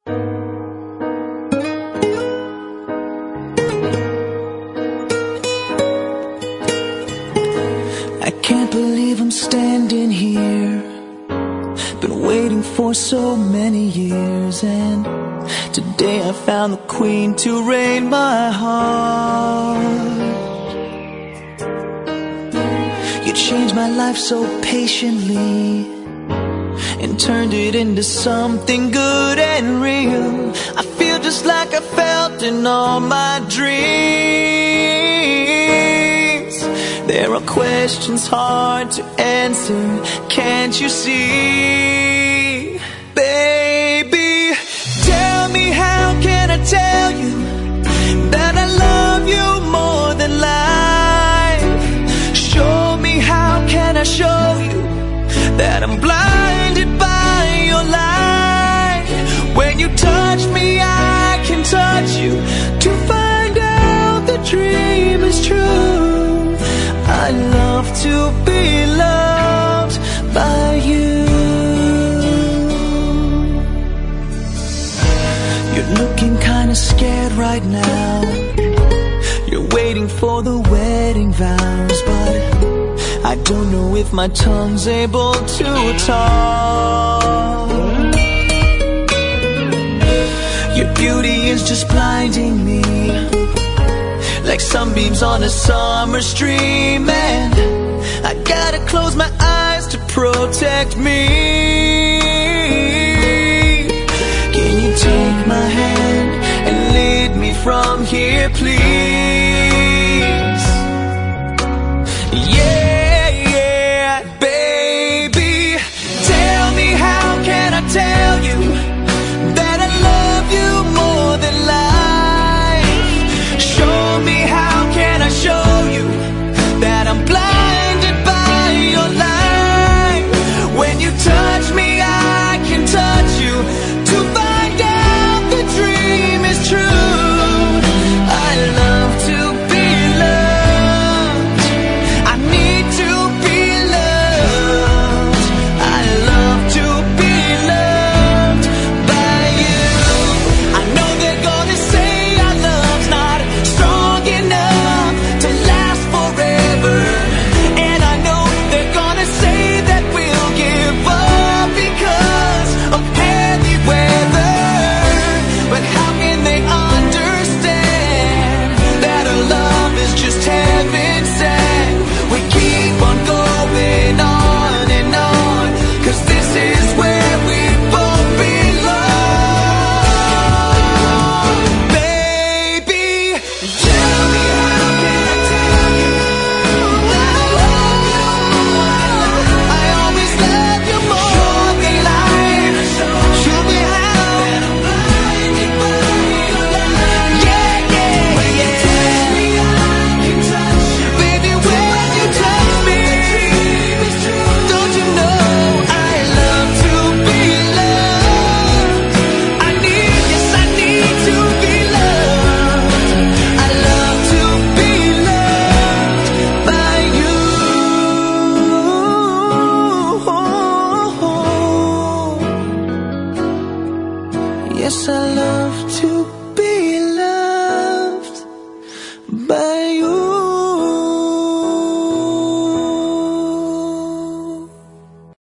I can't believe I'm standing here. Been waiting for so many years, and today I found the queen to reign my heart. You changed my life so patiently and turned it into something good and real. I feel just like I felt in all my dreams. There are questions hard to answer, can't you see? Baby, tell me, how can I tell you that I love you more than life? Show me, how can I show you that I'm blinded by your light? When you touch me, I can touch you to find out the dream is true. I love to be loved by you. You're looking kinda scared right now. You're waiting for the wedding vows, but I don't know if my tongue's able to talk. Your beauty is just blinding me, like sunbeams on a summer stream, and I gotta close my eyes to protect me. Can you take my hand and lead me from here, please? Yeah, baby, tell me, how can I tell you that I love you more than life? Show me, how can I show you that I'm blinded by your light? When you touch me, I can touch you to find out the dream is true. I love to be loved. I need to be loved. I love to be loved by you. I know they're gonna say our love's not strong enough to last forever, and I know they're gonna say that we'll give up because of heavy weather. But how can they understand that our love is just heaven sent? We keep on going on and on, 'cause this is where we both belong. Baby, tell me, how can I tell you that I love you more? I always love you more than life. Show me how that I'm blinded by your light. Yeah, when you touch me, I can touch you. Baby, when you touch me, don't you know I love to be loved? I need, yes, I need to be loved. I love to be loved by you. Yes, I love to